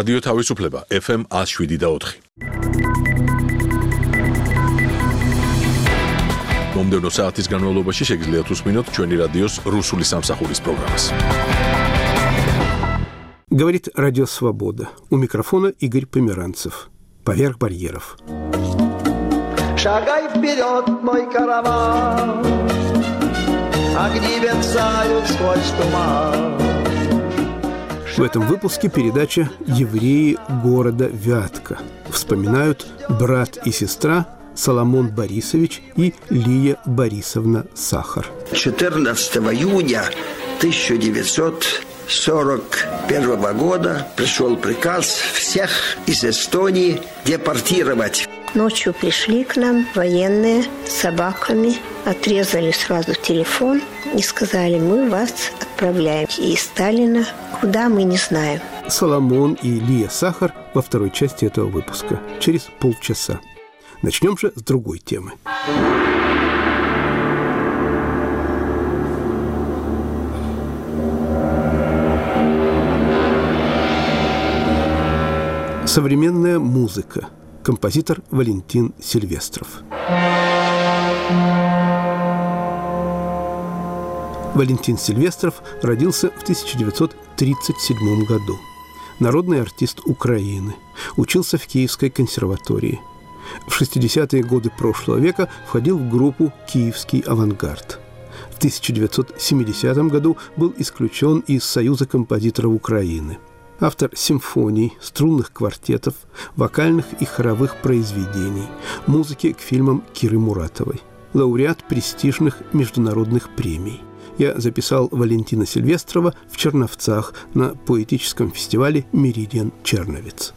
რადიო თავისუფლება FM 107.4. მომდევნო საათის განმავლობაში შეგიძლიათ უსმინოთ ჩვენი რადიოს რუსული სამსახურის პროგრამას. Говорит Радио Свобода. У микрофона Игорь Померанцев. Поверх барьеров. Шагай вперед, мой караван, огни мерцают сквозь туман. В этом выпуске передача «Евреи города Вятка». Вспоминают брат и сестра Соломон Борисович и Лия Борисовна Сахар. 14 июня 1941 года пришел приказ всех из Эстонии депортировать. Ночью пришли к нам военные с собаками, отрезали сразу телефон и сказали: мы вас отправляем из Сталина, куда мы не знаем. Соломон и Лия Сахар во второй части этого выпуска, через полчаса. Начнем же с другой темы. Современная музыка. Композитор Валентин Сильвестров. Валентин Сильвестров родился в 1937 году. Народный артист Украины. Учился в Киевской консерватории. В 60-е годы прошлого века входил в группу «Киевский авангард». В 1970 году был исключен из Союза композиторов Украины. Автор симфоний, струнных квартетов, вокальных и хоровых произведений, музыки к фильмам Киры Муратовой. Лауреат престижных международных премий. Я записал Валентина Сильвестрова в Черновцах на поэтическом фестивале «Меридиан Черновец».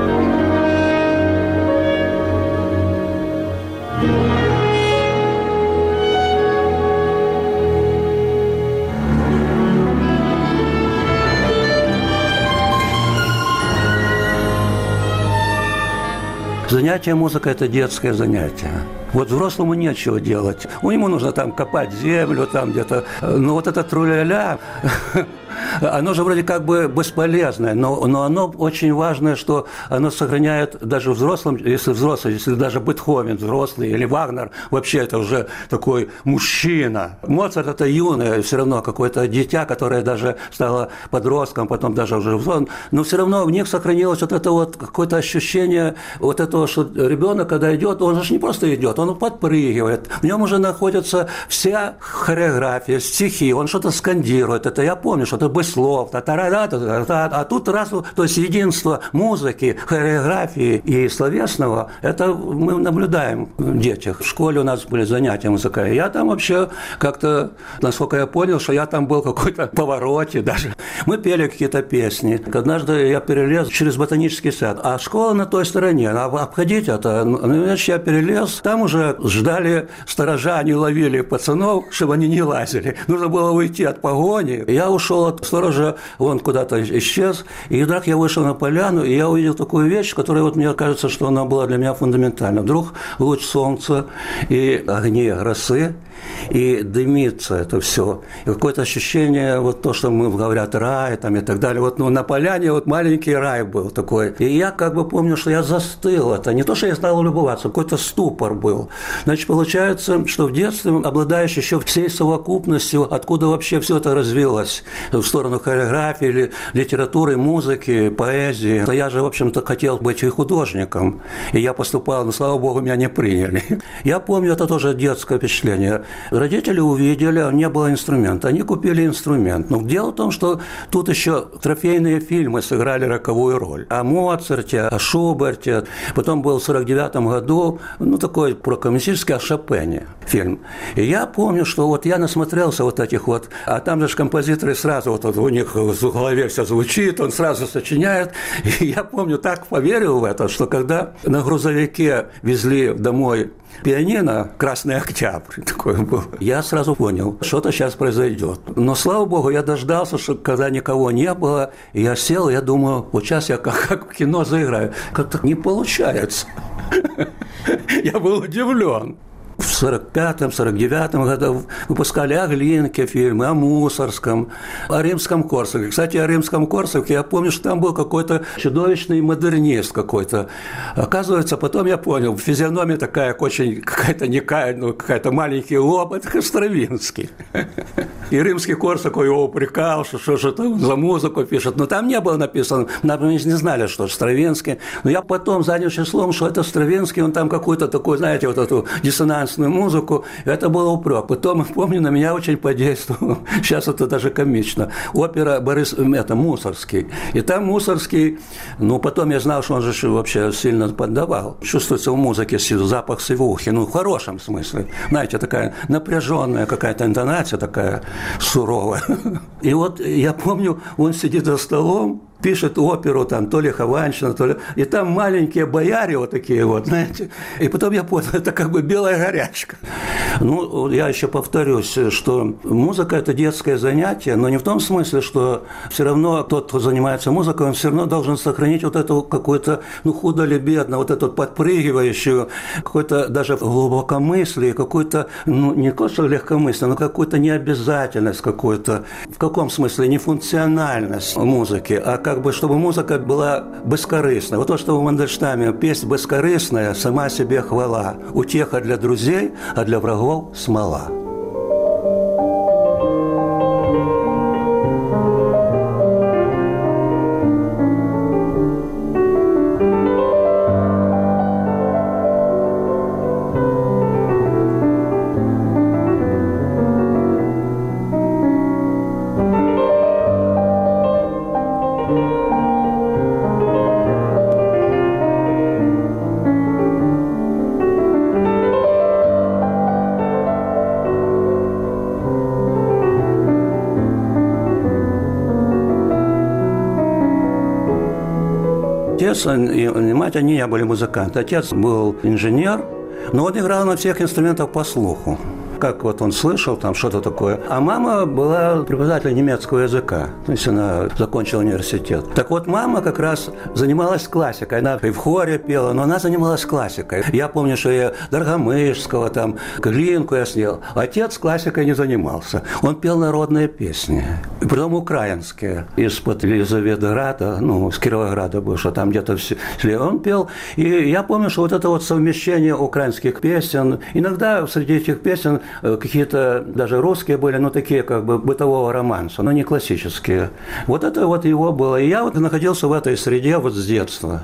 Занятие музыкой – это детское занятие. Вот взрослому нечего делать. Ему нужно там копать землю, там где-то. Но вот это тру-ля-ля, оно же вроде как бы бесполезное, но оно очень важное, что оно сохраняет даже взрослым, если даже Бетховен взрослый или Вагнер, вообще это уже такой мужчина. Моцарт – это юное, все равно какое-то дитя, которое даже стало подростком, потом даже уже взрослым, но все равно в них сохранилось вот это вот какое-то ощущение вот этого, что ребенок, когда идет, он же не просто идет, он подпрыгивает, в нем уже находится вся хореография, стихи, он что-то скандирует, это я помню, что-то быслов, а тут раз, то есть единство музыки, хореографии и словесного, это мы наблюдаем в детях. В школе у нас были занятия музыкальные. Я там вообще как-то, насколько я понял, что я там был в какой-то повороте даже. Мы пели какие-то песни. Однажды я перелез через ботанический сад, а школа на той стороне, а обходить это, значит, я перелез, там уже ждали сторожа, они ловили пацанов, чтобы они не лазили. Нужно было уйти от погони. Я ушел от сторожа, он куда-то исчез, и вдруг я вышел на поляну, и я увидел такую вещь, которая, вот мне кажется, что она была для меня фундаментальна. Вдруг луч солнца и огни росы, и дымится это все. И какое-то ощущение, вот то, что мы говорят, рай там и так далее. Вот на поляне вот маленький рай был такой. И я как бы помню, что я застыл. Это не то, что я стал любоваться, какой-то ступор был. Значит, получается, что в детстве, обладаешь еще всей совокупностью, откуда вообще все это развилось, в сторону хореографии, или литературы, музыки, поэзии. Я же, в общем-то, хотел быть и художником. И я поступал, но, слава богу, меня не приняли. Я помню, это тоже детское впечатление. Родители увидели, не было инструмента. Они купили инструмент. Но дело в том, что тут еще трофейные фильмы сыграли роковую роль. О Моцарте, о Шуберте. Потом был в 1949 году, такой прокоммунистический, о Шопене фильм. И я помню, что вот я насмотрелся вот этих вот, а там же композиторы сразу, вот у них в голове все звучит, он сразу сочиняет. И я помню, так поверил в это, что когда на грузовике везли домой пианино, «Красный Октябрь» такой был, я сразу понял, что-то сейчас произойдет. Но, слава богу, я дождался, что когда никого не было, я сел, я думаю, вот сейчас я как в кино заиграю. Как-то не получается. Я был удивлен. В 45-м, 49-м году выпускали о Глинке фильмы, о Мусорском, о Римском-Корсаке. Кстати, о Римском-Корсаке я помню, что там был какой-то чудовищный модернист какой-то. Оказывается, потом я понял, физиономия такая очень какая-то какая-то маленький лоб, это Стравинский. И Римский-Корсак его упрекал, что же там за музыку пишет. Но там не было написано, мы не знали, что Стравинский. Но я потом задним числом, что это Стравинский, он там какую-то такую, знаете, вот эту диссонансную музыку. Это был упрек. Потом, помню, на меня очень подействовало. Сейчас это даже комично. Опера Мусорский. И там Мусорский, потом я знал, что он же вообще сильно поддавал. Чувствуется в музыке запах сивухи, в хорошем смысле. Знаете, такая напряженная какая-то интонация, такая суровая. И вот я помню, он сидит за столом, пишет оперу, там, то ли Хованщина, то ли... И там маленькие бояре вот такие вот, знаете. И потом я понял, это как бы белая горячка. Я еще повторюсь, что музыка – это детское занятие, но не в том смысле, что все равно тот, кто занимается музыкой, он все равно должен сохранить вот эту какую-то, худо ли бедно, вот эту подпрыгивающую, какое-то даже глубокомыслие, какое-то, не то что легкомыслие, но какую-то необязательность какую-то. В каком смысле? Не функциональность музыки, а как бы, чтобы музыка была бескорыстна. Вот то, что в Мандельштаме песня бескорыстная, сама себе хвала. Утеха для друзей, а для врагов смола. Отец и мать, они не были музыканты. Отец был инженер, но он играл на всех инструментах по слуху. Как вот он слышал там что-то такое. А мама была преподавателем немецкого языка. То есть она закончила университет. Так вот, мама как раз занималась классикой. Она и в хоре пела, но она занималась классикой. Я помню, что я Доргомышского, там, Глинку я снял. Отец классикой не занимался. Он пел народные песни. И притом украинские. Из-под Елизаветграда, с Кировограда бывшего, там где-то он пел. И я помню, что вот это вот совмещение украинских песен. Иногда среди этих песен какие-то даже русские были, но такие как бы бытового романса, но не классические. Вот это вот его было. И я вот находился в этой среде вот с детства.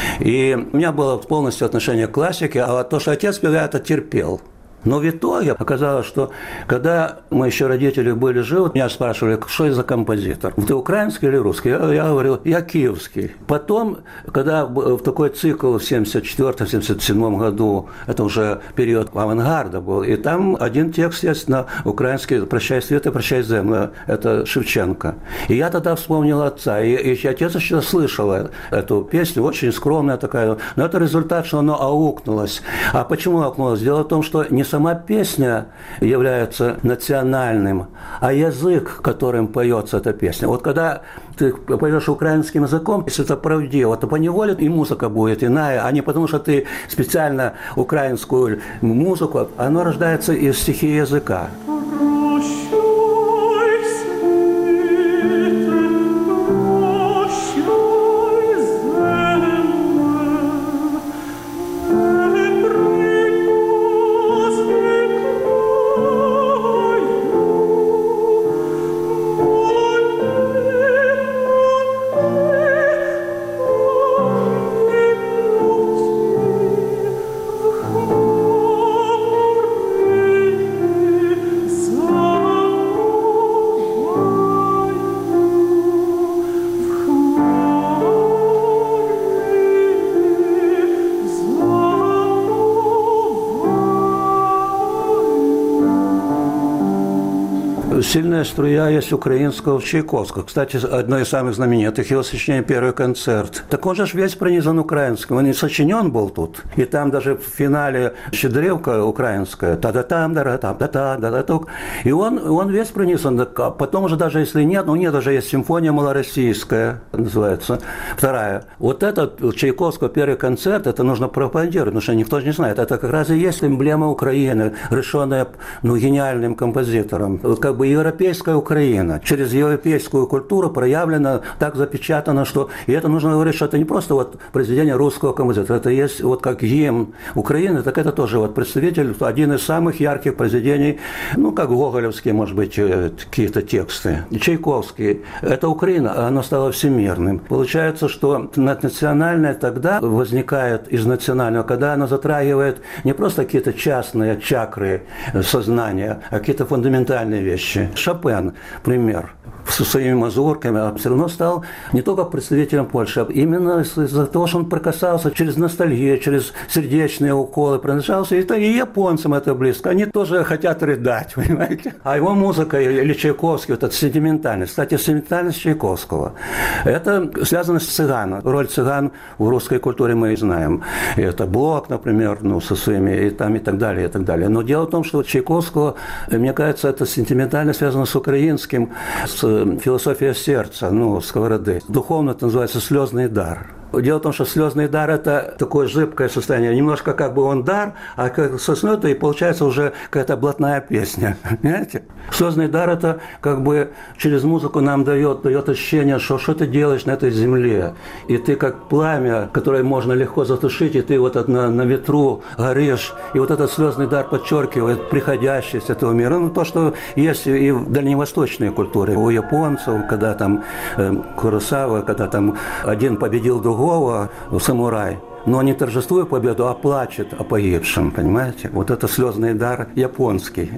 И у меня было полностью отношение к классике, а то, что отец пел, я это терпел. Но в итоге оказалось, что когда мы еще родители были живы, меня спрашивали, что это за композитор? Ты украинский или русский? Я говорил, я киевский. Потом, когда в такой цикл в 1974-1977 году, это уже период авангарда был, и там один текст есть на украинский «Прощай, свет и прощай, земля», это Шевченко. И я тогда вспомнил отца, и отец еще слышал эту песню, очень скромная такая, но это результат, что она аукнулась. А почему аукнулась? Дело в том, что не сама песня является национальным, а язык, которым поется эта песня. Вот когда ты поешь украинским языком, если это правдиво, то поневоле и музыка будет иная, а не потому, что ты специально украинскую музыку, оно рождается из стихии языка. Сильная струя есть украинского Чайковского. Кстати, одно из самых знаменитых его сочинений «Первый концерт». Так он же весь пронизан украинским. Он и сочинен был тут. И там даже в финале щедревка украинская. Та-да-там, да-да-там, да-да-да-да-тук. И он весь пронизан. А потом уже даже если нет, ну нет, даже есть симфония малороссийская, называется, вторая. Вот этот Чайковского «Первый концерт», это нужно пропагандировать, потому что никто же не знает. Это как раз и есть эмблема Украины, решенная гениальным композитором. Как бы европейская Украина. Через европейскую культуру проявлена, так запечатано, что... И это нужно говорить, что это не просто вот произведение русского композитора. Это есть вот как гимн Украины, так это тоже вот представитель, один из самых ярких произведений, ну, как гоголевские, может быть, какие-то тексты. Чайковский. Это Украина, а оно стало всемирным. Получается, что национальное тогда возникает из национального, когда оно затрагивает не просто какие-то частные чакры сознания, а какие-то фундаментальные вещи. Шопен, пример, со своими мазурками, а все равно стал не только представителем Польши, а именно из-за того, что он прикасался через ностальгию, через сердечные уколы, проношался, и японцам это близко. Они тоже хотят рыдать, понимаете? А его музыка или Чайковский, вот эта сентиментальность, кстати, сентиментальность Чайковского, это связано с цыганом. Роль цыган в русской культуре мы и знаем. И это Блок, например, со своими, и так далее, и так далее. Но дело в том, что Чайковского, мне кажется, это сентиментально связано с украинским, с философией сердца, Сковороды. Духовно это называется слезный дар. Дело в том, что слезный дар – это такое жидкое состояние. Немножко как бы он дар, а как соснет, и получается уже какая-то блатная песня. Понимаете? Слезный дар – это как бы через музыку нам дает ощущение, что ты делаешь на этой земле. И ты как пламя, которое можно легко затушить, и ты вот на ветру горишь. И вот этот слезный дар подчеркивает приходящесть этого мира. То, что есть и в дальневосточной культуре. У японцев, когда там Куросава, когда там один победил другого, самурай, но не торжествует победу, а плачет о погибшем, понимаете? Вот это слезный дар японский.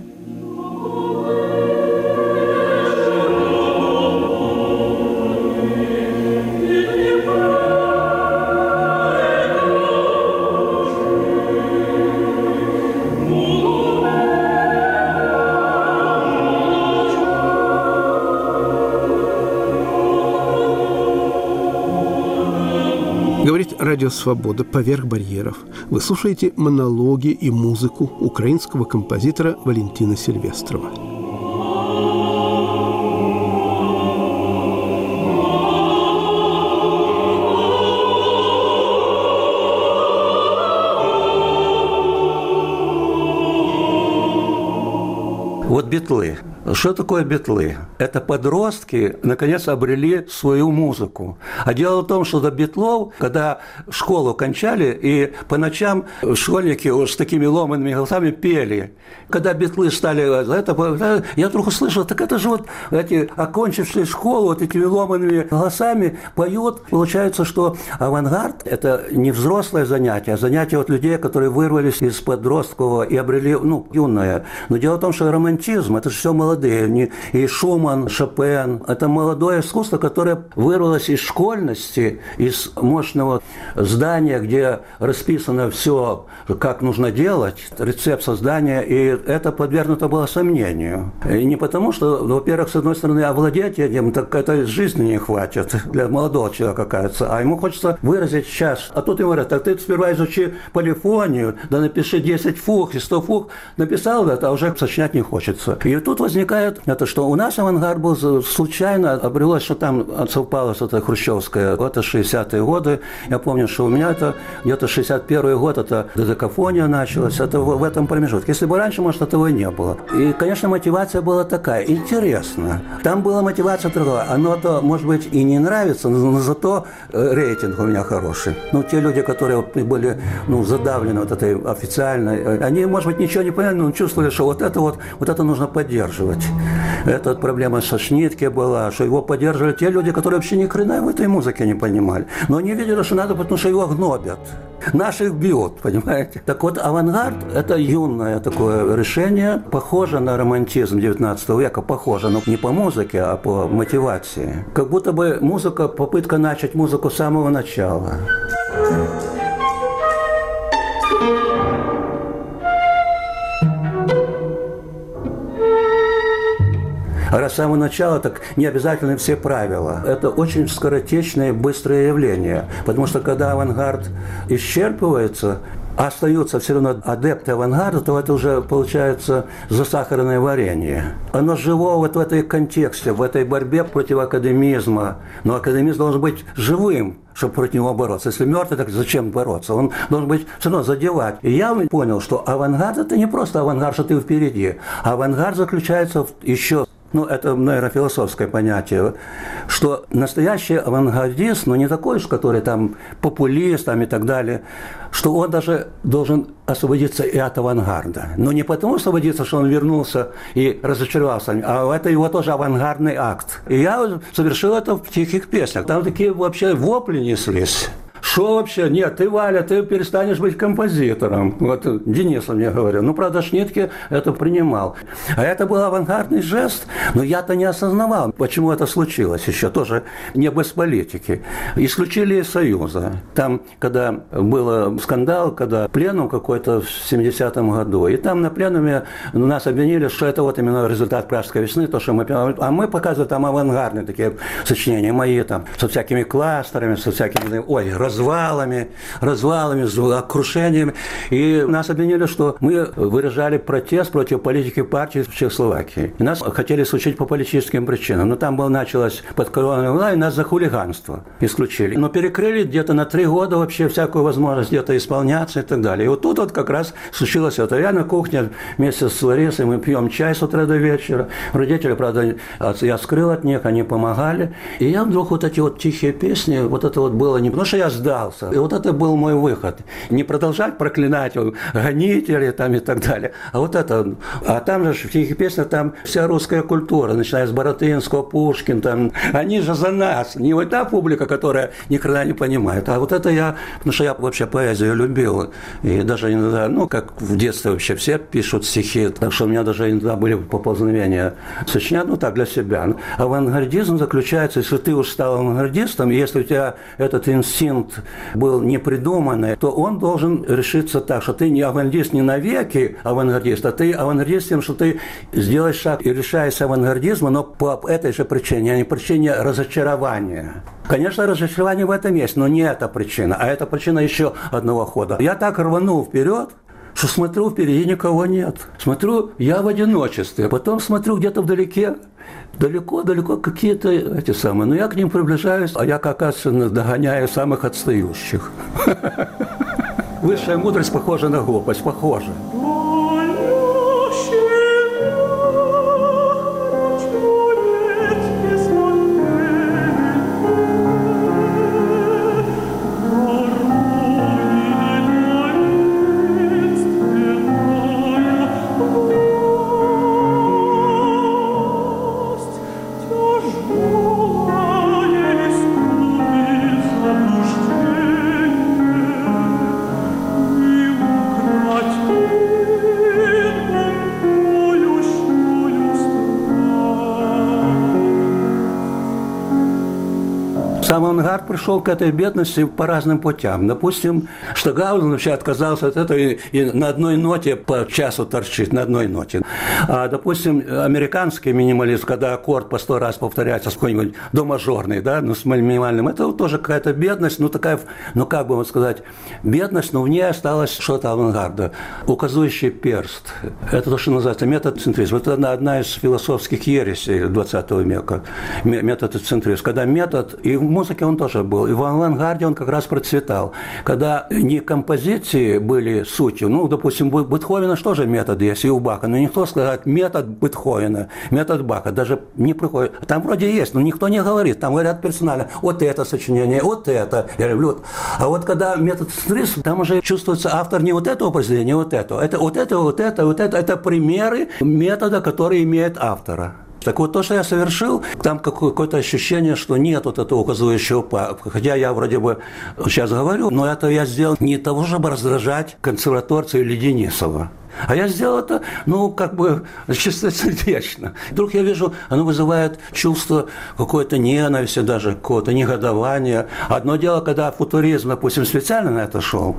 Говорит Радио Свобода «Поверх барьеров». Вы слушаете монологи и музыку украинского композитора Валентина Сильвестрова. Вот битлы. Что такое битлы? Это подростки, наконец, обрели свою музыку. А дело в том, что до битлов, когда школу кончали, и по ночам школьники с такими ломанными голосами пели. Когда битлы стали... я вдруг услышал, так это же вот эти окончившие школу вот этими ломанными голосами поют. Получается, что авангард – это не взрослое занятие, а занятие от людей, которые вырвались из подросткового и обрели, юное. Но дело в том, что романтизм – это же все молодые. И Шуман, Шопен – это молодое искусство, которое вырвалось из школьности, из мощного здания, где расписано все, как нужно делать, рецепт создания, и это подвергнуто было сомнению. И не потому, что, во-первых, с одной стороны, овладеть этим, так это жизни не хватит для молодого человека, кажется, а ему хочется выразить сейчас. А тут ему говорят, так ты сперва изучи полифонию, да напиши 10 фуг и 100 фуг, написал это, а уже сочинять не хочется. И тут возникает это, что у нас авангард был случайно, обрелось, что там совпало что-то хрущевское. Это 60-е годы. Я помню, что у меня это где-то 61-й год, это додекафония началась, это в этом промежутке. Если бы раньше, может, этого и не было. И, конечно, мотивация была такая, интересно. Там была мотивация другая. Оно-то, может быть, и не нравится, но зато рейтинг у меня хороший. Те люди, которые были, задавлены вот этой официальной, они, может быть, ничего не поняли, но чувствовали, что вот это нужно поддерживать. Эта проблема со Шнитке была, что его поддерживали те люди, которые вообще ни хрена в этой музыке не понимали. Но они видели, что надо, потому что его гнобят. Наших бьют, понимаете? Так вот, авангард – это юное такое решение, похоже на романтизм XIX века, похоже, но не по музыке, а по мотивации. Как будто бы музыка, попытка начать музыку с самого начала. А раз с самого начала, так не обязательно все правила. Это очень скоротечное, быстрое явление. Потому что когда авангард исчерпывается, а остаются все равно адепты авангарда, то это уже получается засахаренное варенье. Оно живо вот в этой контексте, в этой борьбе против академизма. Но академизм должен быть живым, чтобы против него бороться. Если мертвый, так зачем бороться? Он должен быть все равно задевать. И я понял, что авангард – это не просто авангард, что ты впереди. Авангард заключается еще... это, наверное, философское понятие, что настоящий авангардист, не такой, который там популист там, и так далее, что он даже должен освободиться и от авангарда. Но не потому освободиться, что он вернулся и разочаровался, а это его тоже авангардный акт. И я совершил это в «Тихих песнях». Там такие вообще вопли неслись. Что вообще? Нет, ты, Валя, ты перестанешь быть композитором. Вот Денис мне говорил. Правда, Шнитке это принимал. А это был авангардный жест, но я-то не осознавал, почему это случилось еще. Тоже не без политики. Исключили из Союза. Там, когда был скандал, когда пленум какой-то в 70-м году, и там на пленуме нас обвинили, что это вот именно результат Пражской весны, то, что мы... А мы показывали там авангардные такие сочинения мои, там, со всякими кластерами, со всякими... развалами, крушениями. И нас обвинили, что мы выражали протест против политики партии в Чехословакии. И нас хотели исключить по политическим причинам. Но там началось подколонная власть, и нас за хулиганство исключили. Но перекрыли где-то на 3 года вообще всякую возможность где-то исполняться и так далее. И вот тут вот как раз случилось это. Я на кухне вместе с Ларисой, мы пьем чай с утра до вечера. Родители, правда, я скрыл от них, они помогали. И я вдруг вот эти вот тихие песни, вот это вот было не потому, что я сдался. И вот это был мой выход. Не продолжать проклинать гонителей там и так далее. А вот это. А там же в «Тихих песнях» там вся русская культура, начиная с Баратынского, Пушкин, там. Они же за нас. Не вот та публика, которая ни хрена не понимает. А вот это я, потому что я вообще поэзию любил. И даже иногда, как в детстве вообще все пишут стихи. Так что у меня даже иногда были поползновения сочинять, так, для себя. Авангардизм заключается, если ты уж стал авангардистом, и если у тебя этот инстинкт был не придуманный, то он должен решиться так, что ты не авангардист не навеки авангардист, а ты авангардист тем, что ты сделаешь шаг и лишаешься авангардизма, но по этой же причине, а не причине разочарования. Конечно, разочарование в этом есть, но не эта причина, а это причина еще одного хода. Я так рванул вперед, что смотрю, впереди никого нет. Смотрю, я в одиночестве. Потом смотрю, где-то вдалеке, далеко какие-то эти самые. Но я к ним приближаюсь, а я, как оказывается, догоняю самых отстающих. Высшая мудрость похожа на глупость, похожа. Сам авангард пришел к этой бедности по разным путям. Допустим, Штагаузен вообще отказался от этого и на одной ноте по часу торчит, на одной ноте. А, допустим, американский минималист, когда аккорд по 100 раз повторяется, какой-нибудь домажорный, да, с минимальным, это тоже какая-то бедность, такая, как бы сказать, бедность, но в ней осталось что-то авангарда. Указующий перст. Это то, что называется метод-центризм. Это одна из философских ересей 20 века. Метод-центризм. Когда метод, и в музыке он тоже был, и в авангарде он как раз процветал. Когда не композиции были сутью, допустим, у Бетховена тоже метод есть, и у Баха, но никто сказать метод Бетховена, метод Баха, даже не приходит. Там вроде есть, но никто не говорит, там говорят персонально, вот это сочинение, вот это, я люблю. А вот когда метод центризм, там уже чувствуется автор не вот этого произведения, вот это. Это примеры метода, который имеет автора. Так вот, то, что я совершил, там какое-то ощущение, что нет вот этого указующего папы. Хотя я вроде бы сейчас говорю, но это я сделал не того, чтобы раздражать консерваторца или Денисова. А я сделал это, чистосердечно. Вдруг я вижу, оно вызывает чувство какой-то ненависти, даже какого-то негодования. Одно дело, когда футуризм, допустим, специально на это шел.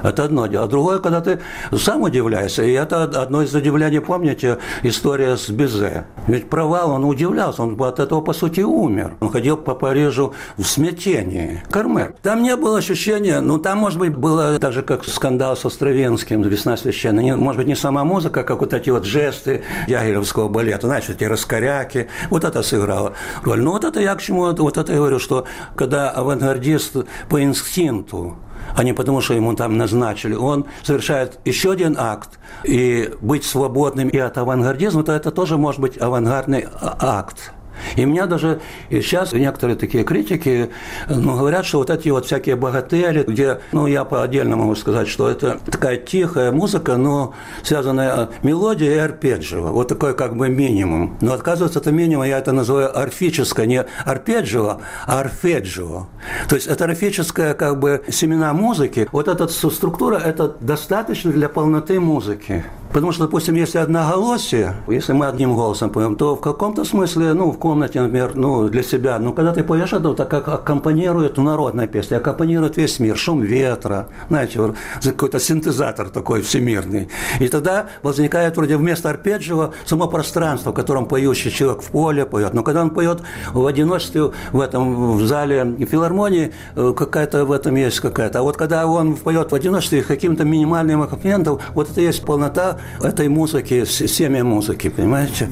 Это одно дело. А другое, когда ты сам удивляешься. И это одно из удивлений, помните, история с Бизе. Ведь провал, он удивлялся, он от этого, по сути, умер. Он ходил по Парижу в смятении. Кармен. Там не было ощущения, ну, там, может быть, было так же, как скандал со Стравинским, «Весна священная». Может быть, не сама музыка, как вот эти вот жесты дягилевского балета, знаешь, эти раскоряки. Вот это сыграло роль. Но вот это я к чему, вот это я говорю, что когда авангардист по инстинкту, а не потому, что ему там назначили, он совершает еще один акт, и быть свободным и от авангардизма, то это тоже может быть авангардный акт. И меня даже сейчас некоторые такие критики говорят, что вот эти вот всякие богатыри, где, я по отдельно могу сказать, что это такая тихая музыка, но связанная мелодия и арпеджио. Вот такой как бы минимум. Но оказывается, это минимум, я это называю орфическое, не арпеджио, а арфеджио. То есть это орфическая как бы семена музыки. Вот эта структура, это достаточно для полноты музыки. Потому что, допустим, если одноголосие, если мы одним голосом поем, то в каком-то смысле, в комнате, например, для себя, когда ты поешь это, так как аккомпанирует народная песня, аккомпанирует весь мир, шум ветра, знаете, какой-то синтезатор такой всемирный. И тогда возникает вроде вместо арпеджио само пространство, в котором поющий человек в поле поет. Но когда он поет в одиночестве в зале филармонии, какая-то в этом есть какая-то. А вот когда он поет в одиночестве каким-то минимальным аккомпанементом, вот это есть полнота этой музыки, семя музыки, понимаете?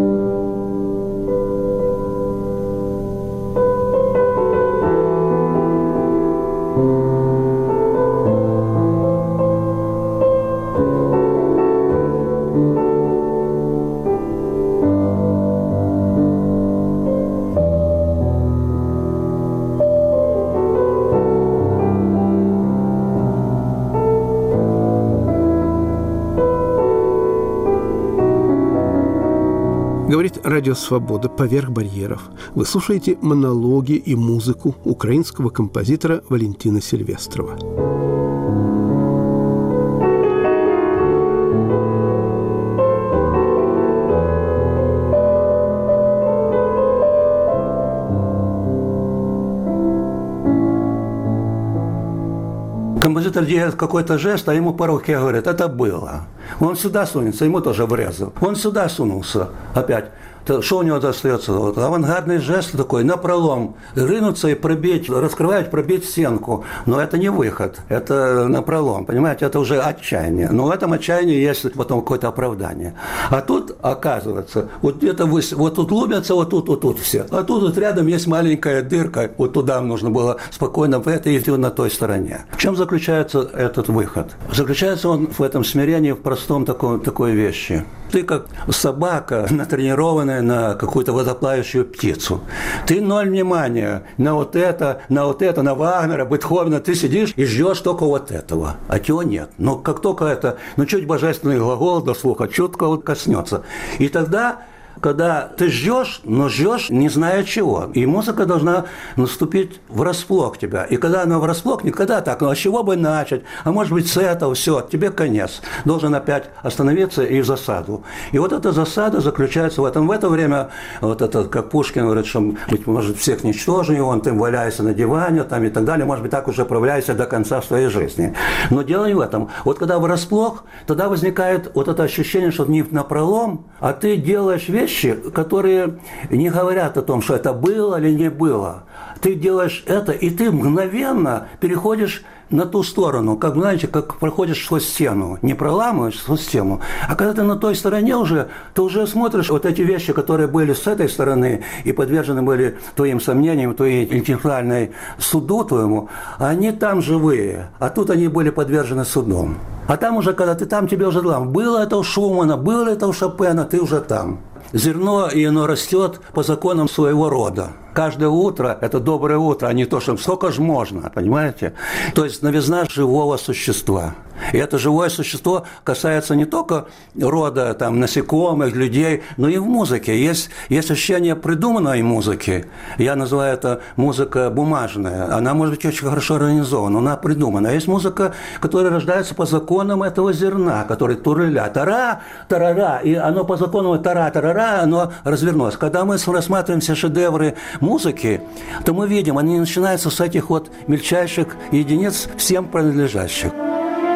Говорит Радио Свобода «Поверх барьеров». Вы слушаете монологи и музыку украинского композитора Валентина Сильвестрова. Композитор делает какой-то жест, а ему по руке говорят, это было. Он сюда сунется, ему тоже врезал. Он сюда сунулся опять. Что у него остается? Вот авангардный жест такой, напролом, рынуться и пробить, раскрывать, пробить стенку. Но это не выход, это напролом, понимаете, это уже отчаяние. Но в этом отчаянии есть потом какое-то оправдание. А тут, оказывается, вот где-то вот тут ломятся, вот тут все. А тут вот рядом есть маленькая дырка, вот туда нужно было спокойно в это идти на той стороне. В чем заключается этот выход? Заключается он в этом смирении, в простом такой вещи. Ты как собака, натренированная на какую-то водоплавающую птицу. Ты ноль внимания на вот это, на Вагнера, Бетховена. Ты сидишь и ждешь только вот этого. А чего нет. Но как только это, чуть божественный глагол до слуха, чутко вот коснется. И тогда, когда ты ждешь, но ждешь, не зная чего. И музыка должна наступить врасплох тебя. И когда она врасплох, никогда так, а с чего бы начать? А может быть, с этого, все, тебе конец. Должен опять остановиться и в засаду. И вот эта засада заключается в этом. В это время, вот это, как Пушкин говорит, что, быть может, всех ничтожен, он там валяется на диване там, и так далее, может быть, так уже управляйся до конца своей жизни. Но дело не в этом. Вот когда врасплох, тогда возникает вот это ощущение, что не напролом, а ты делаешь вещи, которые не говорят о том, что это было или не было. Ты делаешь это, и ты мгновенно переходишь на ту сторону, как, знаете, как проходишь сквозь стену. Не проламываешь сквозь стену, а когда ты на той стороне уже, ты уже смотришь вот эти вещи, которые были с этой стороны и подвержены были твоим сомнениям, твоей интеллектуальной суду твоему, они там живые, а тут они были подвержены судом. А там уже, когда ты там, тебе уже там, было это у Шумана, было это у Шопена, ты уже там. Зерно, и оно растет по законам своего рода. Каждое утро – это доброе утро, а не то, что сколько же можно, понимаете? То есть новизна живого существа. И это живое существо касается не только рода там, насекомых, людей, но и в музыке. Есть ощущение придуманной музыки. Я называю это музыка бумажная. Она может быть очень хорошо организована, она придумана. А есть музыка, которая рождается по законам этого зерна, который туреля. Тара, тарара, и оно по закону тара-тарара, оно развернулось. Когда мы рассматриваем все шедевры музыки, то мы видим, они начинаются с этих вот мельчайших единиц, всем принадлежащих.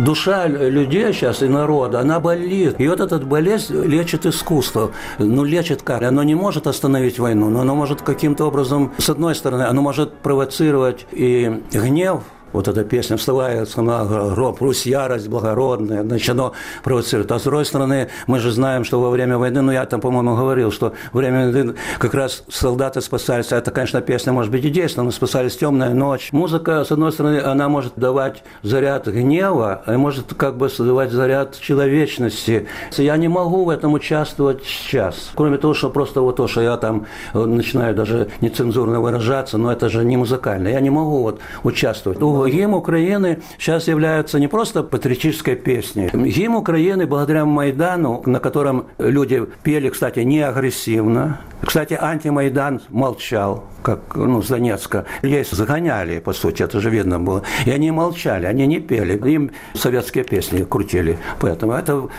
душа людей сейчас и народа, она болит. И вот эта болезнь лечит искусство. Ну, лечит как? Оно не может остановить войну, но оно может каким-то образом, с одной стороны, оно может провоцировать и гнев. Вот эта песня «Вставая на гроб, Русь, ярость благородная», значит, оно провоцирует. А с другой стороны, мы же знаем, что во время войны, ну, я там, по-моему, говорил, что во время войны как раз солдаты спасались. Это, конечно, песня может быть и действенна, но спасались «Темная ночь». Музыка, с одной стороны, она может давать заряд гнева, а может как бы давать заряд человечности. Я не могу в этом участвовать сейчас. Кроме того, что просто вот то, что я там начинаю даже нецензурно выражаться, но это же не музыкально. Я не могу вот участвовать. Гимн Украины сейчас является не просто патриотической песней. Гимн Украины благодаря Майдану, на котором люди пели, кстати, не агрессивно. Кстати, антимайдан молчал, как с Донецка. Людей загоняли, по сути, это же видно было. И они молчали, они не пели. Им советские песни крутили. Поэтому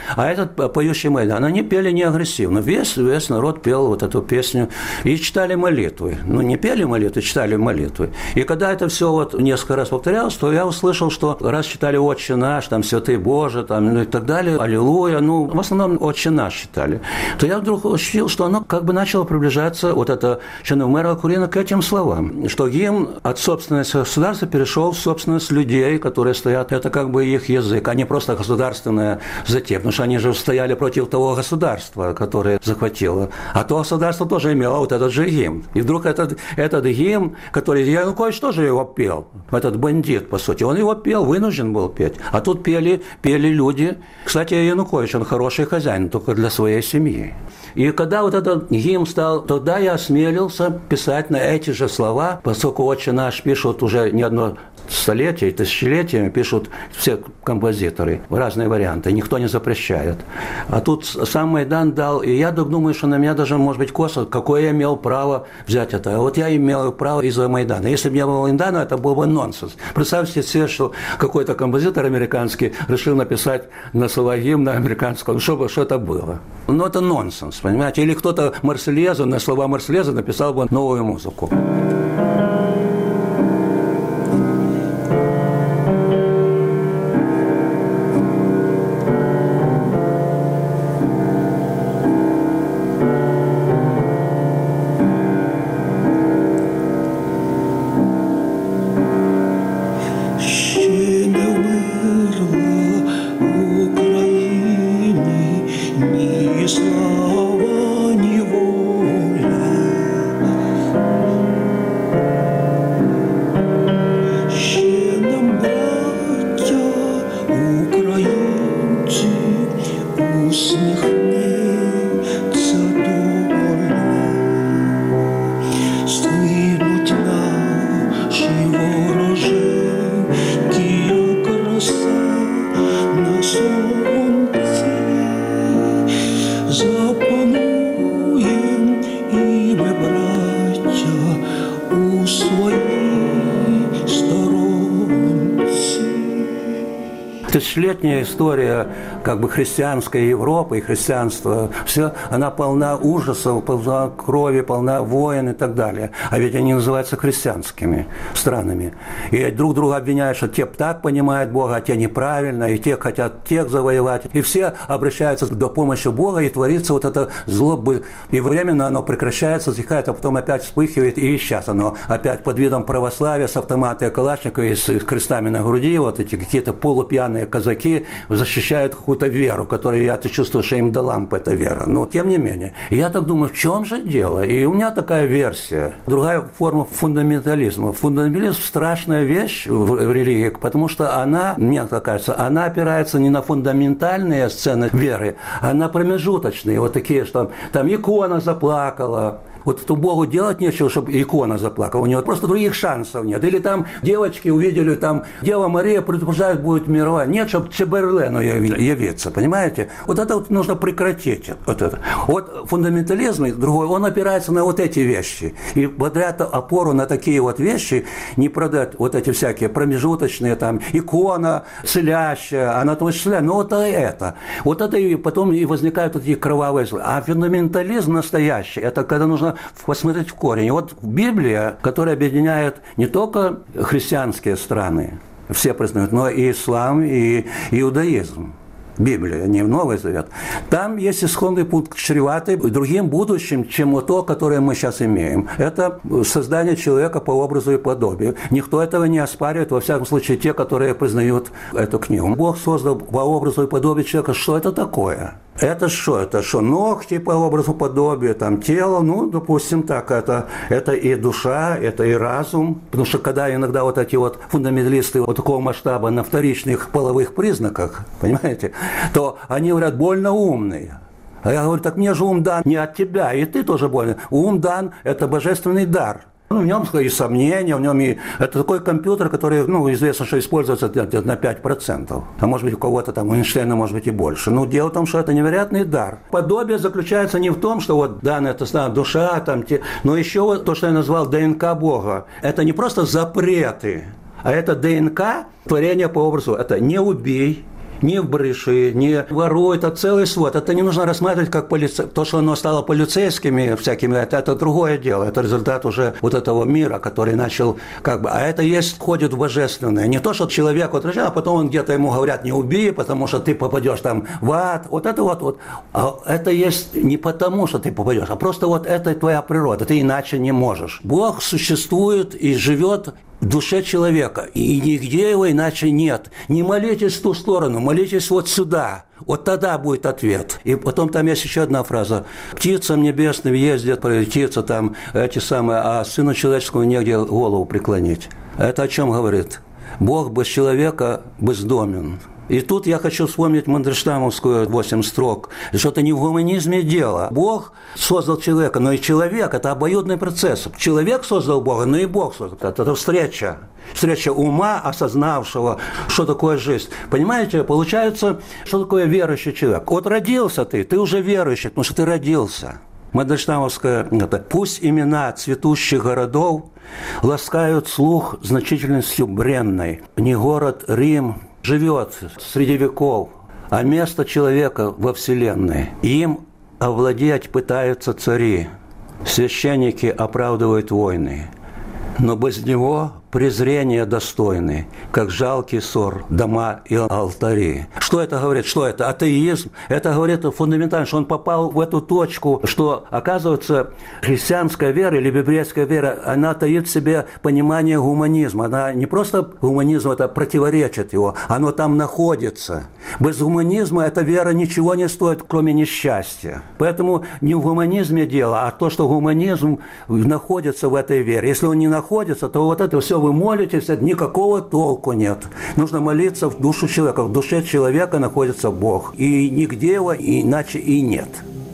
этот поющий Майдан, они пели не агрессивно. Весь народ пел вот эту песню и читали молитвы. Ну, не пели молитвы, читали молитвы. И когда это все вот несколько раз повторялось, то я услышал, что раз читали «Отче наш», там «Святый Боже», там, ну и так далее, «Аллилуйя», ну, в основном «Отче наш» читали, то я вдруг ощутил, что оно как бы начало приближаться, вот это Чорноморова Курина, к этим словам, что гимн от собственности государства перешел в собственность людей, которые стоят, это как бы их язык, а не просто государственная затея, потому что они же стояли против того государства, которое захватило, а то государство тоже имело вот этот же гимн. И вдруг этот гимн, который Янукович тоже его пел, этот бандит, по сути, он его пел, вынужден был петь, а тут пели люди. Кстати, Янукович, он хороший хозяин, только для своей семьи. И когда вот этот гимн стал, тогда я осмелился писать на эти же слова, поскольку «Отче наш» пишут уже не одно столетие, тысячелетиями, пишут все композиторы, разные варианты, никто не запрещает. А тут сам Майдан дал, и я думаю, что на меня даже, может быть, косо, какое я имел право взять это. А вот я имел право из-за Майдана. Если бы не было Майдана, это был бы нонсенс. Представьте себе, что какой-то композитор американский решил написать на слова гимна американского, что это было. Ну, это нонсенс, понимаете? Или кто-то Марсельезу, на слова Марсельеза написал бы новую музыку. Тысячелетняя история как бы христианской Европы и христианства, все, она полна ужасов, полна крови, полна войн и так далее. А ведь они называются христианскими странами. И друг друга обвиняют, что те так понимают Бога, а те неправильно, и те хотят тех завоевать. И все обращаются до помощи Бога, и творится вот это зло. И временно оно прекращается, затихает, а потом опять вспыхивает. И сейчас оно опять под видом православия с автоматами Калашникова и с крестами на груди, вот эти какие-то полупьяные казаки защищают какую-то веру, которую я-то чувствую, что им до лампы эта вера. Но тем не менее. И я так думаю, в чем же дело? И у меня такая версия. Другая форма фундаментализма. Фундаментализм – страшная вещь в религии, потому что она, мне так кажется, она опирается не на фундаментальные сцены веры, а на промежуточные. Вот такие, что там икона заплакала. Вот то Богу делать нечего, чтобы икона заплакала. У него просто других шансов нет. Или там девочки увидели, там Дева Мария предупреждает, будет мировая. Нет, чтобы Чемберлену явиться, понимаете? Вот это вот нужно прекратить. Вот это. Вот фундаментализм другой, он опирается на вот эти вещи. И благодаря опору на такие вот вещи не продать вот эти всякие промежуточные, там, икона, целящая, анатомическая, ну вот это. Вот это и потом и возникают вот эти кровавые злы. А фундаментализм настоящий, это когда нужно посмотреть в корень. И вот Библия, которая объединяет не только христианские страны, все признают, но и ислам, и иудаизм. Библия, не Новый Завет. Там есть исходный пункт, чреватый другим будущим, чем то, которое мы сейчас имеем. Это создание человека по образу и подобию. Никто этого не оспаривает, во всяком случае, те, которые признают эту книгу. Бог создал по образу и подобию человека. Что это такое? Это что? Это что? Ногти по образу подобию, там тело, ну, допустим, так, это и душа, это и разум. Потому что когда иногда вот эти вот фундаменталисты вот такого масштаба на вторичных половых признаках, понимаете, то они говорят, больно умные. А я говорю, так мне же ум дан не от тебя, и ты тоже больно. Ум дан – это божественный дар. В нем и сомнения, в нем и... Это такой компьютер, который, известно, что используется на 5%. А может быть, у кого-то там, у Эйнштейна, может быть, и больше. Но дело в том, что это невероятный дар. Подобие заключается не в том, что вот данная это душа, там, но еще вот то, что я назвал ДНК Бога. Это не просто запреты, а это ДНК творения по образу. Это не убей, не бреши, не воруй, это целый свод. Это не нужно рассматривать как то, что оно стало полицейскими всякими, это другое дело. Это результат уже вот этого мира, который начал а это входит в божественное. Не то, что человек вот рожден, а потом он где-то ему говорят, не убей, потому что ты попадешь там в ад. Вот это вот. А это есть не потому, что ты попадешь, а просто вот это твоя природа. Ты иначе не можешь. Бог существует и живет в душе человека, и нигде его иначе нет. Не молитесь в ту сторону, молитесь вот сюда. Вот тогда будет ответ. И потом там есть еще одна фраза. Птицам небесным ездят, птицы там, а сыну человеческому негде голову преклонить. Это о чем говорит? Бог без человека бездомен. И тут я хочу вспомнить Мандельштамовскую 8 строк. Что это не в гуманизме дело. Бог создал человека, но и человек – это обоюдный процесс. Человек создал Бога, но и Бог создал. Это встреча. Встреча ума, осознавшего, что такое жизнь. Понимаете, получается, что такое верующий человек. Вот родился ты уже верующий, потому что ты родился. Мандельштамовская – пусть имена цветущих городов ласкают слух значительностью бренной. Не город Рим живет среди веков, а место человека во Вселенной. Им овладеть пытаются цари, священники оправдывают войны, но без него презрение достойны, как жалкий ссор, дома и алтари. Что это говорит? Что это? Атеизм. Это говорит фундаментально, что он попал в эту точку, что, оказывается, христианская вера или библейская вера, она таит в себе понимание гуманизма. Она не просто гуманизм, это противоречит его, оно там находится. Без гуманизма эта вера ничего не стоит, кроме несчастья. Поэтому не в гуманизме дело, а то, что гуманизм находится в этой вере. Если он не находится, то вот это все вы молитесь, никакого толку нет. Нужно молиться в душу человека. В душе человека находится Бог. И нигде его иначе и нет.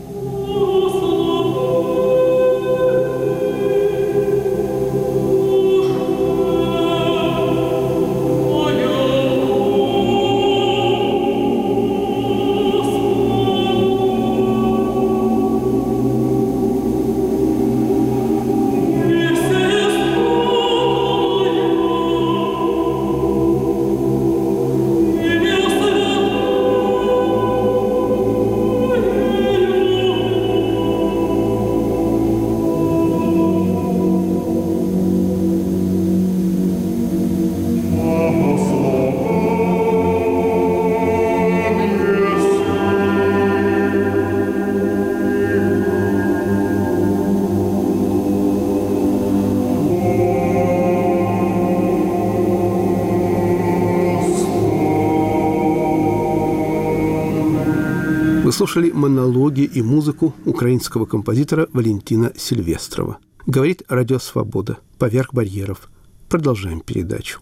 Вы слушали монологи и музыку украинского композитора Валентина Сильвестрова. Говорит Радио Свобода. Поверх барьеров. Продолжаем передачу.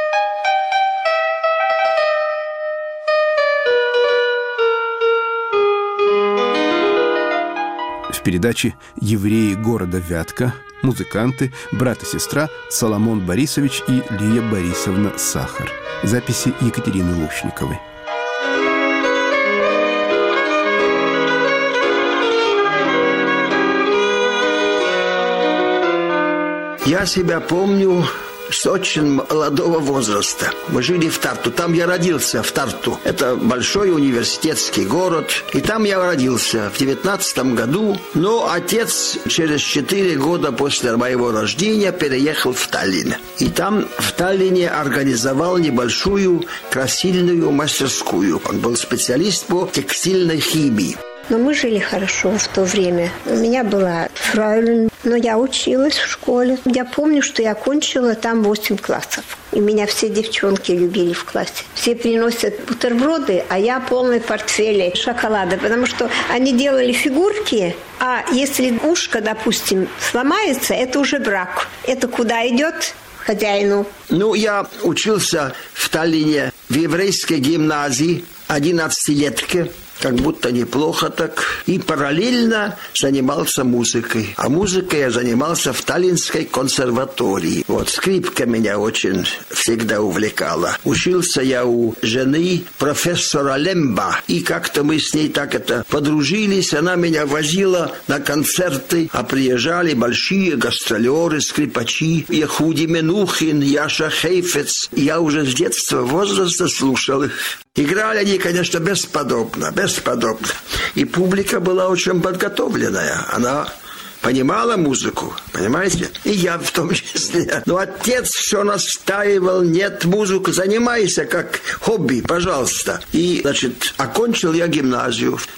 В передаче «Евреи города Вятка» музыканты, брат и сестра Соломон Борисович и Лия Борисовна Сахар. Записи Екатерины Лучниковой. Я себя помню с очень молодого возраста. Мы жили в Тарту. Там я родился, в Тарту. Это большой университетский город. И там я родился в 19 году. Но отец через 4 года после моего рождения переехал в Таллин. И там в Таллине организовал небольшую красильную мастерскую. Он был специалист по текстильной химии. Но мы жили хорошо в то время. У меня была фройлен, но я училась в школе. Я помню, что я окончила там 8 классов. И меня все девчонки любили в классе. Все приносят бутерброды, а я полные портфели шоколада. Потому что они делали фигурки, а если ушко, допустим, сломается, это уже брак. Это куда идет? Хозяину. Ну, я учился в Таллине в еврейской гимназии, 11-летке. Как будто неплохо так. И параллельно занимался музыкой. А музыкой я занимался в Таллинской консерватории. Вот, скрипка меня очень всегда увлекала. Учился я у жены профессора Лемба. И как-то мы с ней так подружились. Она меня возила на концерты. А приезжали большие гастролеры, скрипачи. Ехуди Менухин, Яша Хейфец. Я уже с детства возраста слушал их. Играли они, конечно, бесподобно. И публика была очень подготовленная. Она понимала музыку, понимаете? И я в том числе. Но отец все настаивал: нет, музыку занимайся как хобби, пожалуйста. И, значит, окончил я гимназию в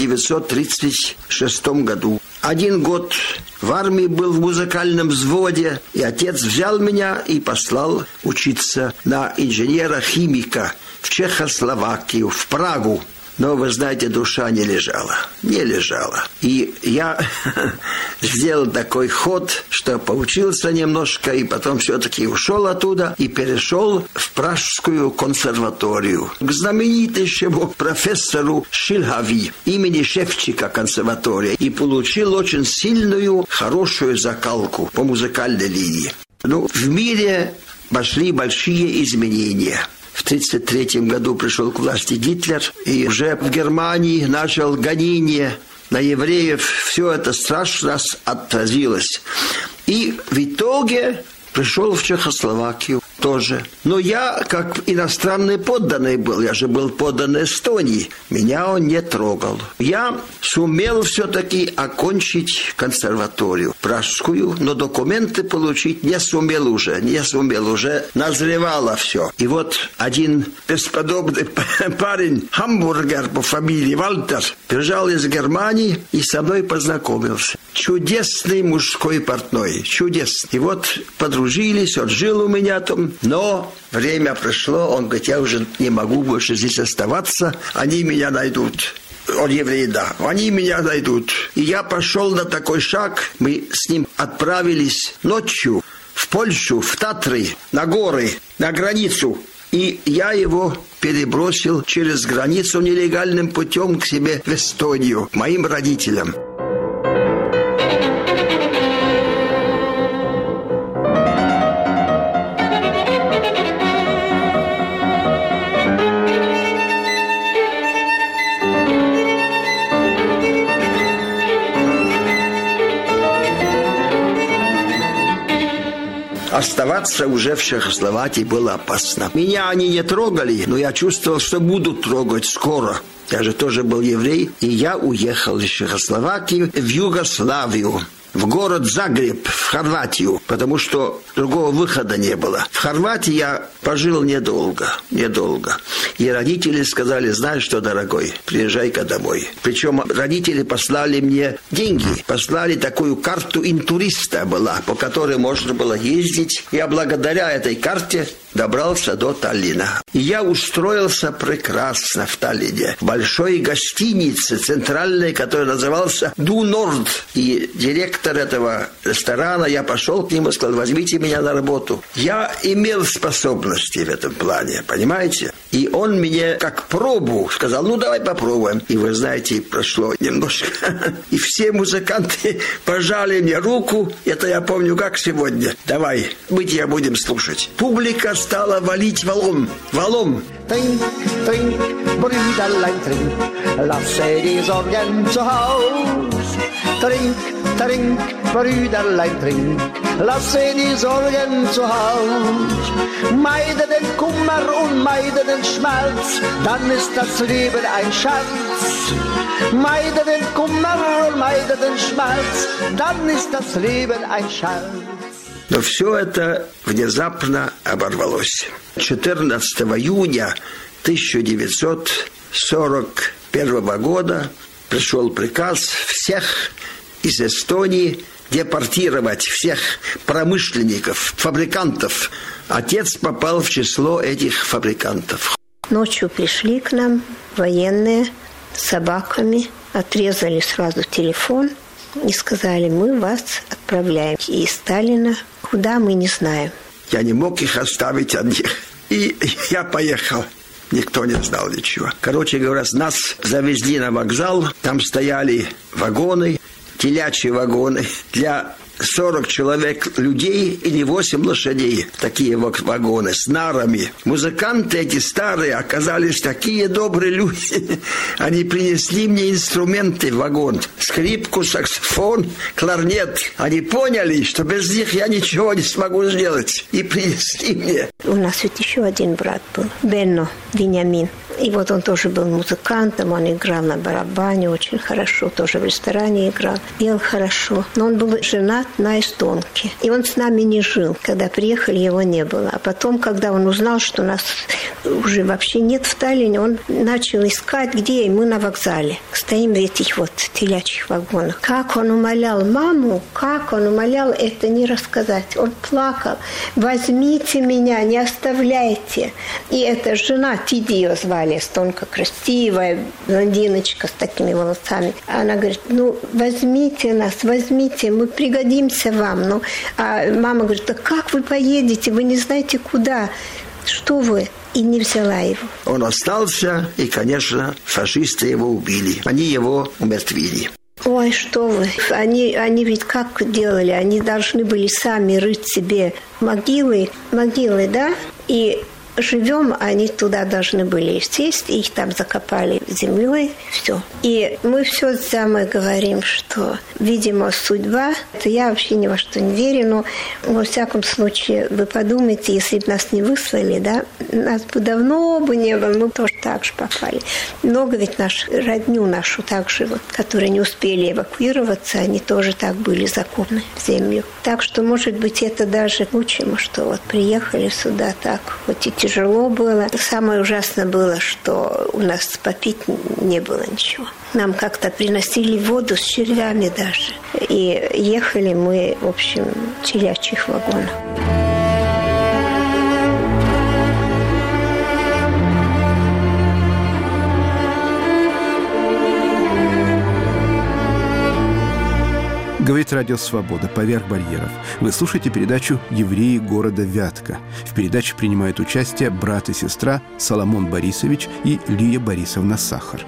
1936 году. 1 год в армии был в музыкальном взводе, и отец взял меня и послал учиться на инженера-химика в Чехословакию, в Прагу. Но, вы знаете, душа не лежала. И я сделал такой ход, что поучился немножко, и потом все-таки ушел оттуда и перешел в Пражскую консерваторию к знаменитейшему профессору Шильгави, имени Шевчика консерватория, и получил очень сильную, хорошую закалку по музыкальной линии. Ну, в мире пошли большие изменения. В 1933 году пришел к власти Гитлер, и уже в Германии начал гонение на евреев. Все это страшно отразилось. И в итоге пришел в Чехословакию тоже. Но я, как иностранный подданный был, я же был подданный Эстонии, меня он не трогал. Я сумел все-таки окончить консерваторию пражскую, но документы получить не сумел уже, назревало все. И вот один бесподобный парень, хамбургер по фамилии Вальтер, приезжал из Германии и со мной познакомился. Чудесный мужской портной, чудесный. И вот подружились, он жил у меня там. Но время прошло, он говорит: я уже не могу больше здесь оставаться, они меня найдут. Он еврей, да, они меня найдут. И я пошел на такой шаг, мы с ним отправились ночью в Польшу, в Татры, на горы, на границу. И я его перебросил через границу нелегальным путем к себе в Эстонию, к моим родителям. Оставаться уже в Чехословакии было опасно. Меня они не трогали, но я чувствовал, что будут трогать скоро. Я же тоже был еврей, и я уехал из Чехословакии в Югославию, в город Загреб, в Хорватию, потому что другого выхода не было. В Хорватии я пожил недолго. И родители сказали: знаешь что, дорогой, приезжай-ка домой. Причем родители послали мне деньги, послали такую карту интуриста была, по которой можно было ездить. Я благодаря этой карте добрался до Таллина. И я устроился прекрасно в Таллине, в большой гостинице центральной, которая называлась «Ду Норд». И директор этого ресторана, я пошел к нему и сказал: возьмите меня на работу. Я имел способности в этом плане, понимаете? И он мне как пробу сказал: ну давай попробуем. И вы знаете, прошло немножко. И все музыканты пожали мне руку. Это я помню как сегодня. Давай, мы тебя будем слушать. Публика стала валить валом. Trink, trink, Brüderlein, trink, lasse die Sorgen zu Haus. Trink, trink, Brüderlein, trink, lasse die Sorgen zu Haus. Meide den Kummer und meide den Schmerz, dann ist das Leben ein Schatz. Meide den Kummer und meide den Schmerz, dann ist das Leben ein Schatz. Но все это внезапно оборвалось. 14 июня 1941 года пришел приказ всех из Эстонии депортировать всех промышленников, фабрикантов. Отец попал в число этих фабрикантов. Ночью пришли к нам военные с собаками, отрезали сразу телефон и сказали: мы вас отправляем. И Сталина куда, мы не знаем. Я не мог их оставить одних. И я поехал. Никто не знал ничего. Короче говоря, нас завезли на вокзал. Там стояли вагоны, телячьи вагоны для 40 человек людей или 8 лошадей. Такие вагоны с нарами. Музыканты эти старые оказались такие добрые люди. Они принесли мне инструменты в вагон. Скрипку, саксофон, кларнет. Они поняли, что без них я ничего не смогу сделать. И принесли мне. У нас ведь еще один брат был. Бенно Вениамин. И вот он тоже был музыкантом, он играл на барабане очень хорошо, тоже в ресторане играл, пел хорошо. Но он был женат на эстонке. И он с нами не жил. Когда приехали, его не было. А потом, когда он узнал, что нас уже вообще нет в Таллине, он начал искать, где, и мы на вокзале. Стоим в этих вот телячьих вагонах. Как он умолял маму, как он умолял, это не рассказать. Он плакал: возьмите меня, не оставляйте. И эта жена, Тиди ее звали, эстонка, красивая, блондиночка с такими волосами. Она говорит: ну, возьмите нас, возьмите, мы пригодимся вам. Ну, а мама говорит: да как вы поедете, вы не знаете куда, что вы? И не взяла его. Он остался, и, конечно, фашисты его убили. Они его умертвили. Ой, что вы. Они ведь как делали? Они должны были сами рыть себе могилы, да? И живем, они туда должны были сесть, их там закопали землей, все. И мы все мы говорим, что, видимо, судьба, это я вообще ни во что не верю, но во всяком случае, вы подумайте, если бы нас не выслали, да, нас бы давно бы не было, мы тоже так же попали. Много ведь родню нашу также, вот, которые не успели эвакуироваться, они тоже так были закопаны в землю. Так что, может быть, это даже лучше, что вот приехали сюда так, хоть и тяжело было. Самое ужасное было, что у нас попить не было ничего. Нам как-то приносили воду с червями даже. И ехали мы, в общем, в телячьих вагонах. Говорит Радио Свобода «Поверх барьеров». Вы слушаете передачу «Евреи города Вятка». В передаче принимают участие брат и сестра Соломон Борисович и Лия Борисовна Сахар.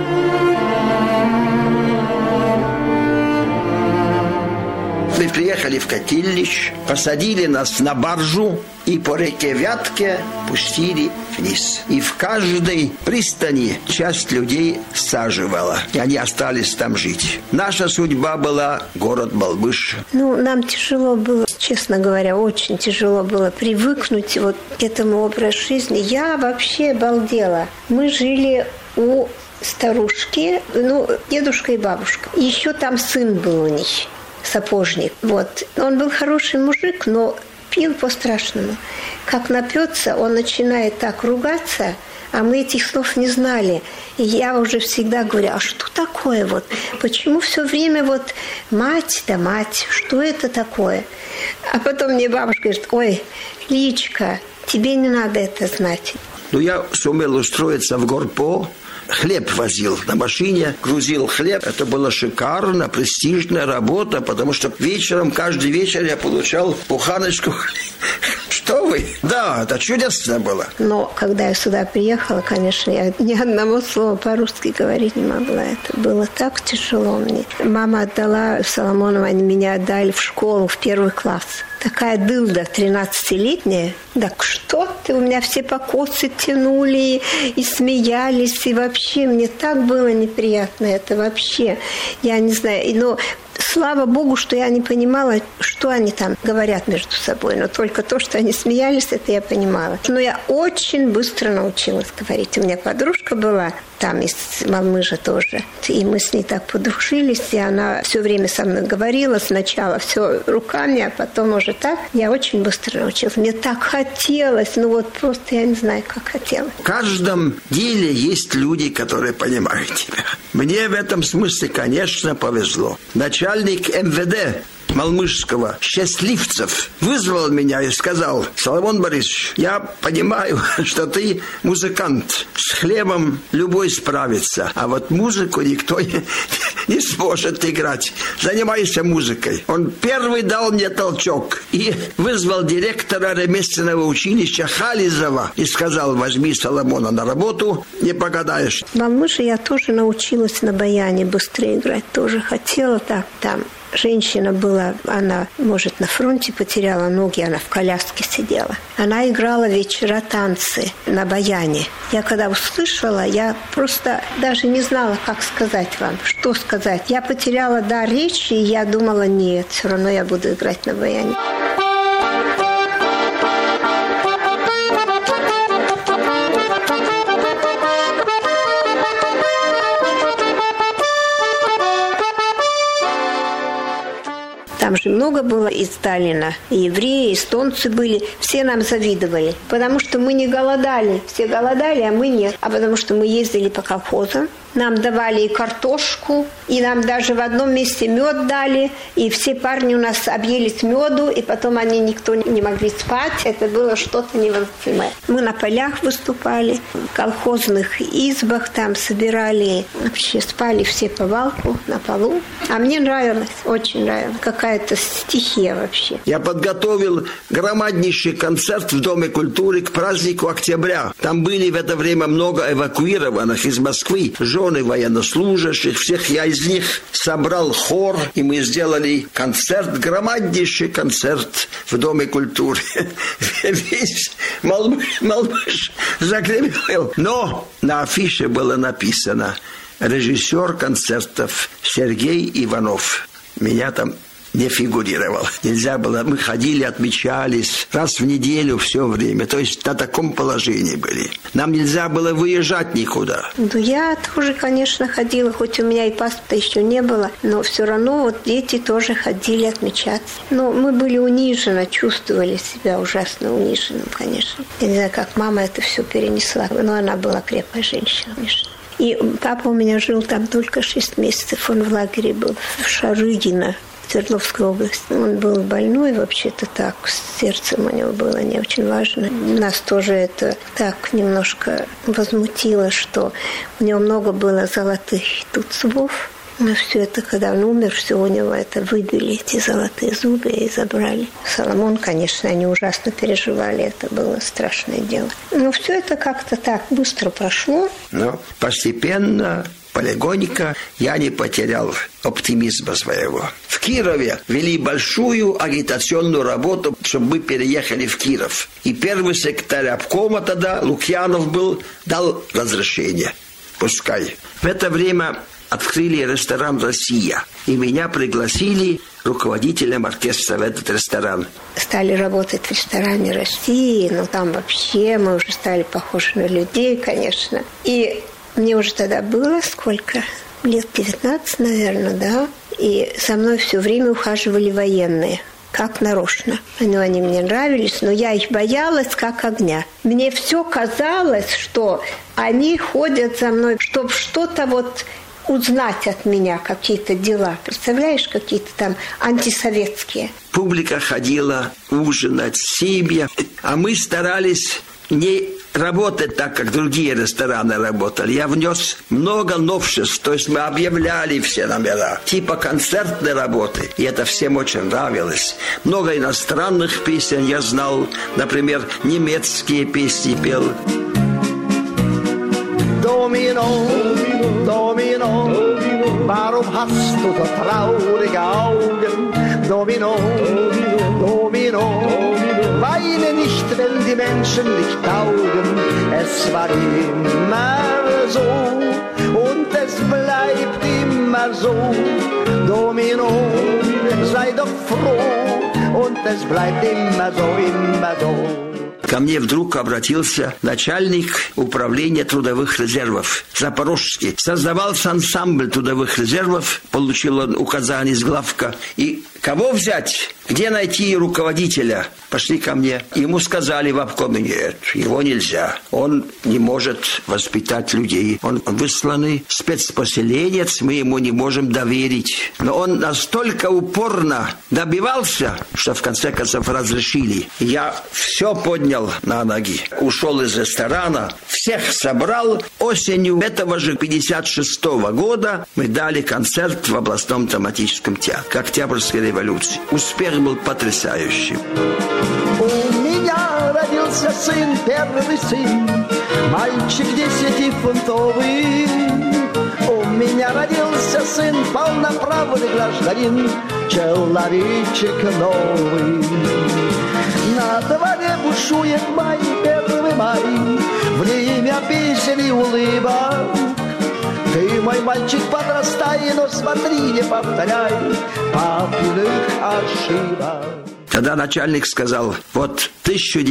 Мы приехали в Котельнич, посадили нас на баржу и по реке Вятке пустили вниз. И в каждой пристани часть людей саживала, и они остались там жить. Наша судьба была город Балбыш. Ну, нам тяжело было, честно говоря, очень тяжело было привыкнуть вот к этому образу жизни. Я вообще обалдела. Мы жили у старушки, дедушка и бабушка. И еще там сын был у них. Сапожник. Вот. Он был хороший мужик, но пил по-страшному. Как напьется, он начинает так ругаться, а мы этих слов не знали. И я уже всегда говорю: а что такое вот? Почему все время вот мать да мать? Что это такое? А потом мне бабушка говорит: ой, Личка, тебе не надо это знать. Я сумел устроиться в Горпо. Хлеб возил на машине, грузил хлеб. Это была шикарная, престижная работа, потому что вечером, каждый вечер я получал буханочку. Что вы? Да, это чудесно было. Но когда я сюда приехала, конечно, я ни одного слова по-русски говорить не могла. Это было так тяжело мне. Мама отдала Соломонова, они меня отдали в школу, в 1 класс. Такая дылда, 13-летняя. Так что ты? У меня все покосы тянули и смеялись. И вообще мне так было неприятно это вообще. Я не знаю. Но Слава Богу, что я не понимала, что они там говорят между собой. Но только то, что они смеялись, это я понимала. Но я очень быстро научилась говорить. У меня подружка была там из Малмыжа тоже. И мы с ней так подружились, и она все время со мной говорила. Сначала все руками, а потом уже так. Я очень быстро научилась. Мне так хотелось. Ну вот просто я не знаю, как хотелось. В каждом деле есть люди, которые понимают тебя. Мне в этом смысле, конечно, повезло. Начальник МВД Малмыжского, Счастливцев, вызвал меня и сказал: Соломон Борисович, я понимаю, что ты музыкант. С хлебом любой справится, а вот музыку никто не сможет играть. Занимайся музыкой. Он первый дал мне толчок и вызвал директора ремесленного училища Хализова и сказал: возьми Соломона на работу, не погадаешь. В Малмыже я тоже научилась на баяне быстро играть. Тоже хотела так там. Женщина была, она, может, на фронте потеряла ноги, она в коляске сидела. Она играла вечера танцы на баяне. Я когда услышала, я просто даже не знала, как сказать вам, что сказать. Я потеряла дар речи, и я думала, нет, все равно я буду играть на баяне. Там же много было из Сталина. И евреи, и эстонцы были. Все нам завидовали. Потому что мы не голодали. Все голодали, а мы нет. А потому что мы ездили по колхозам. Нам давали и картошку, и нам даже в одном месте мед дали. И все парни у нас объелись меду, и потом они никто не могли спать. Это было что-то невозможное. Мы на полях выступали, в колхозных избах там собирали. Вообще спали все по валку на полу. А мне нравилось, очень нравилось. Какая-то стихия вообще. Я подготовил громаднейший концерт в Доме культуры к празднику октября. Там были в это время много эвакуированных из Москвы жены военнослужащих, всех я из них собрал хор, и мы сделали концерт, громаднейший концерт в Доме культуры. Весь Малмыж загремел. Но на афише было написано: режиссер концертов Сергей Иванов. Меня там не фигурировал. Нельзя было. Мы ходили, отмечались раз в неделю все время. То есть на таком положении были. Нам нельзя было выезжать никуда. Ну, я тоже, конечно, ходила, хоть у меня и паспорта еще не было, но все равно вот дети тоже ходили отмечаться. Но мы были унижены, чувствовали себя ужасно униженным, конечно. Я не знаю, как мама это все перенесла, но она была крепкая женщина, конечно. И папа у меня жил там только 6 месяцев. Он в лагере был, в Шарыгино, Свердловской области. Он был больной, вообще-то так, с сердцем у него было не очень важно. Нас тоже это так немножко возмутило, что у него много было золотых тут зубов. Но все это, когда он умер, все у него это выбили, эти золотые зубы, и забрали. Соломон, конечно, они ужасно переживали, это было страшное дело. Но все это как-то так быстро прошло. Но постепенно, полегонько я не потерял оптимизма своего. В Кирове вели большую агитационную работу, чтобы мы переехали в Киров. И первый секретарь обкома тогда, Лукьянов был, дал разрешение. Пускай. В это время открыли ресторан «Россия». И меня пригласили руководителем оркестра в этот ресторан. Стали работать в ресторане «России», но там вообще мы уже стали похожи на людей, конечно. И мне уже тогда было сколько? Лет 19, наверное, да? И со мной все время ухаживали военные. Как нарочно. Ну, они мне нравились, но я их боялась, как огня. Мне все казалось, что они ходят за мной, чтобы что-то вот узнать от меня, какие-то дела. Представляешь, какие-то там антисоветские. Публика ходила ужинать, семья. А мы старались не работать так, как другие рестораны работали. Я внес много новшеств. То есть мы объявляли все номера. Типа концертной работы. И это всем очень нравилось. Много иностранных песен я знал. Например, немецкие песни пел. Domino, Domino, warum hast du so traurige Augen? Domino, Domino, weine nicht, wenn die Menschen nicht taugen. Es war immer so und es bleibt immer so. Domino, sei doch froh und es bleibt immer so, immer so. Ко мне вдруг обратился начальник управления трудовых резервов Запорожский. Создавался ансамбль трудовых резервов, получил он указание из главка. И кого взять? Где найти руководителя? Пошли ко мне. Ему сказали в обкоме: нет, его нельзя. Он не может воспитать людей. Он высланный спецпоселенец, мы ему не можем доверить. Но он настолько упорно добивался, что в конце концов разрешили. Я все поднял на ноги. Ушел из ресторана, всех собрал. Осенью этого же 56-го года мы дали концерт в областном драматическом театре к Октябрьской революции. Успех был потрясающий. У меня родился сын, первый сын, мальчик 10-фунтовый. У меня родился сын, полноправный гражданин, человечек новый. На дворе бушует май, 1 май, время песен и улыбок. Ты, мой мальчик, подрастай, но смотри, не повторяй папиных ошибок. Тогда начальник сказал: вот в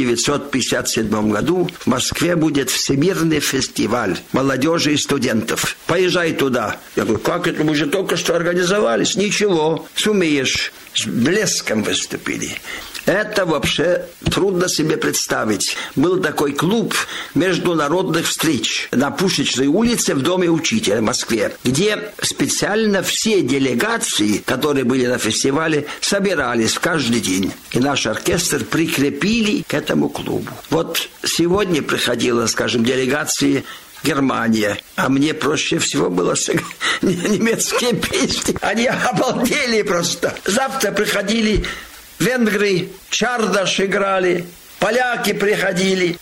1957 году в Москве будет Всемирный фестиваль молодежи и студентов. Поезжай туда. Я говорю: как это? Мы же только что организовались. Ничего, сумеешь. С блеском выступили. Это вообще трудно себе представить. Был такой клуб международных встреч на Пушечной улице в Доме учителя в Москве, где специально все делегации, которые были на фестивале, собирались в каждый день. И наш оркестр прикрепили к этому клубу. Вот сегодня приходила, скажем, делегация Германия. А мне проще всего было немецкие песни. Они обалдели просто. Завтра приходили венгры, чардаш играли, поляки приходили.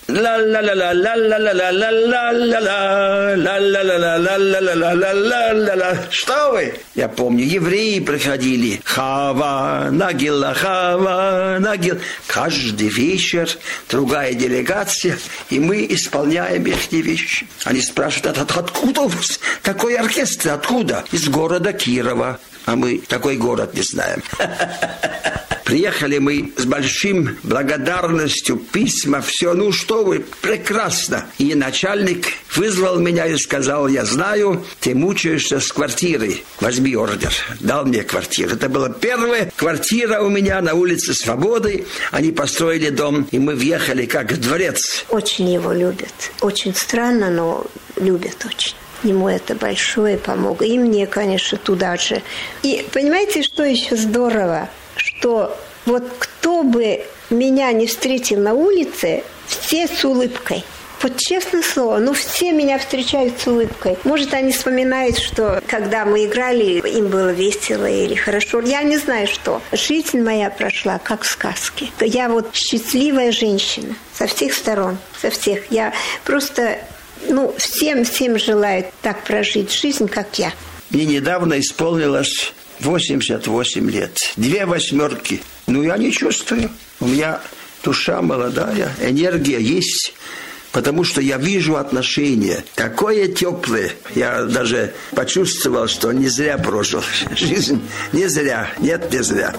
Что вы? Я помню, евреи приходили. Хава, Нагила, Хава, Нагил. Каждый вечер другая делегация, и мы исполняем их вещи. Они спрашивают: откуда у вас такой оркестр? Откуда? Из города Кирова. А мы такой город не знаем. Приехали мы с большим благодарностью, письма, все. Ну что вы, прекрасно. И начальник вызвал меня и сказал: я знаю, ты мучаешься с квартирой. Возьми ордер. Дал мне квартиру. Это была первая квартира у меня на улице Свободы. Они построили дом, и мы въехали как в дворец. Очень его любят. Очень странно, но любят очень. Ему это большое помогло. И мне, конечно, туда же. И понимаете, что еще здорово? Что вот кто бы меня не встретил на улице, все с улыбкой. Вот честное слово, ну все меня встречают с улыбкой. Может, они вспоминают, что когда мы играли, им было весело или хорошо. Я не знаю, что. Жизнь моя прошла как в сказке. Я вот счастливая женщина со всех сторон, со всех. Я просто... всем желаю так прожить жизнь, как я. Мне недавно исполнилось 88 лет. 2 восьмерки. Я не чувствую. У меня душа молодая, энергия есть. Потому что я вижу отношения. Такое теплое. Я даже почувствовал, что не зря прожил жизнь. Не зря. Нет, не зря.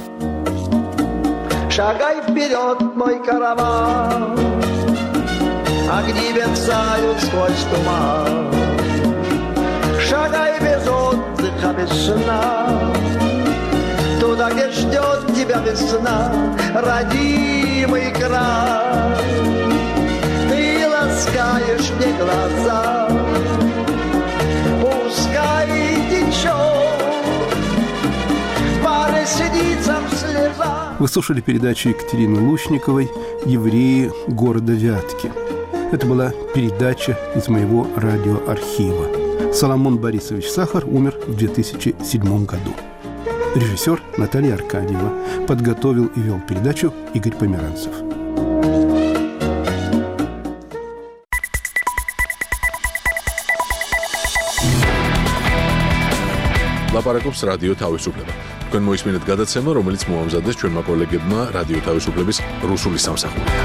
Шагай вперед, мой караван. Огни мерцают сквозь туман. Шагай без отдыха, без сна, туда, где ждет тебя весна, родимый край. Ты ласкаешь мне глаза, пускай течет по ресницам слеза. Вы слушали передачу Екатерины Лучниковой «Евреи города Вятки». Это была передача из моего радиоархива. Соломон Борисович Сахар умер в 2007 году. Режиссер Наталья Аркадьева. Подготовил и вел передачу Игорь Померанцев. ლაპარაკობს რადიო თავისუფლება. თქვენ მოისმინეთ გადაცემა, რომელიც მოამზადეს ჩვენმა კოლეგებმა რადიო თავისუფლების რუსული სამსახურიდან.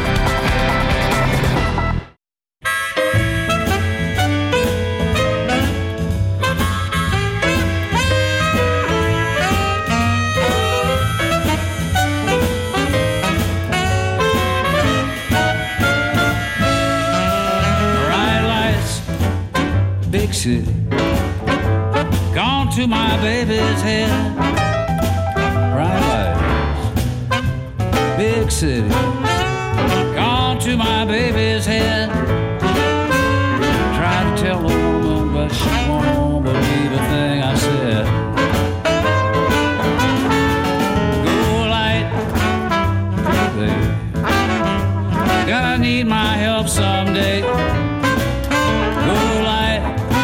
City, gone to my baby's head. Bright lights, big city, gone to my baby's head. Tried to tell the woman, but she won't believe a thing I said. Go light, baby, gonna need my help someday. Go light,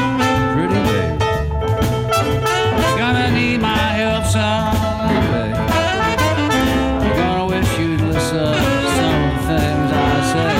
someday. You're gonna wish you'd listen to some of the things I say.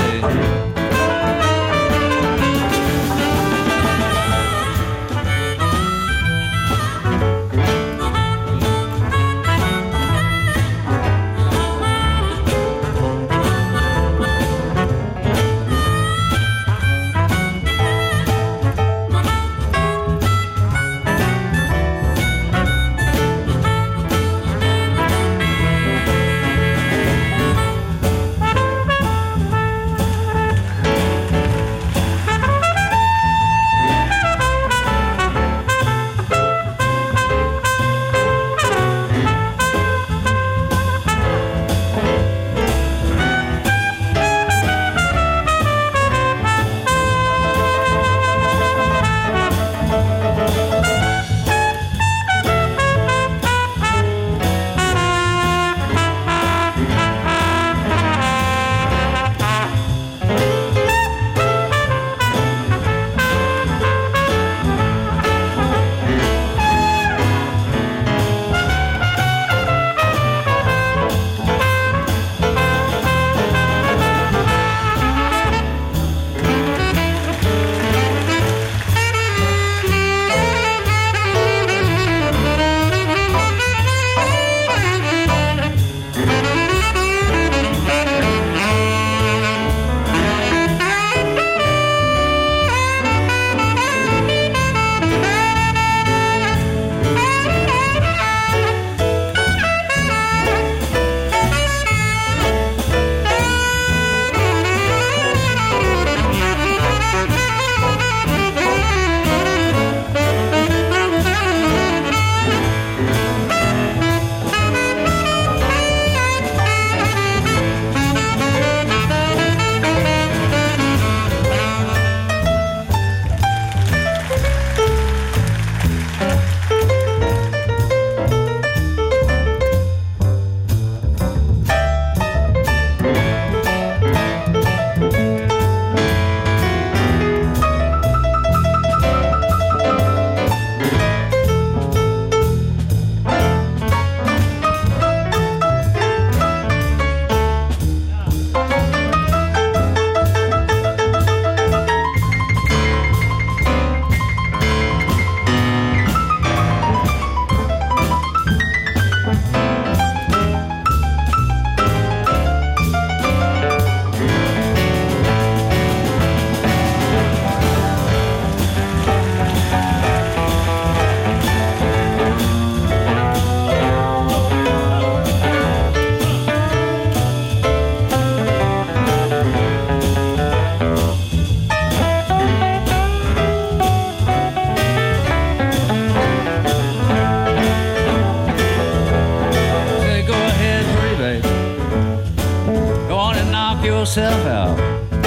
yourself out.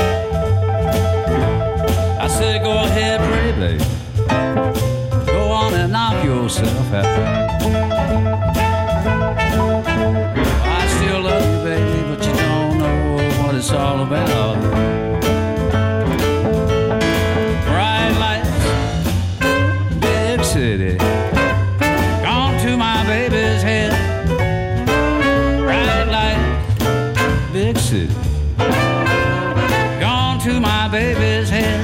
I said, go ahead, pretty baby. Go on and knock yourself out. I still love you, baby, but you don't know what it's all about. Bright lights, big city, gone to my baby's head. Bright lights, big city, gone to my baby's head.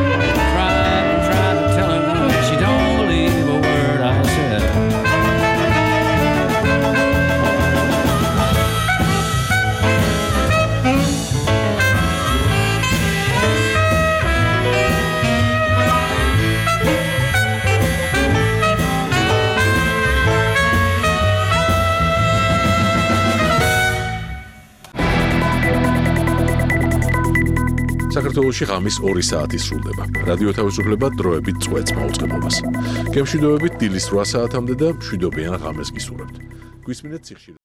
Tried to tell her, but she don't believe a word I said. საქართველოში ღამის 2 საათი სრულდება. რადიო თავისუფლება დროებით წვეთს მაუწყებლობას. გემშვიდობებით დილის 8 საათამდე და მშვიდობიან ღამეს გისურვებთ. გვისმინეთ სიხშირე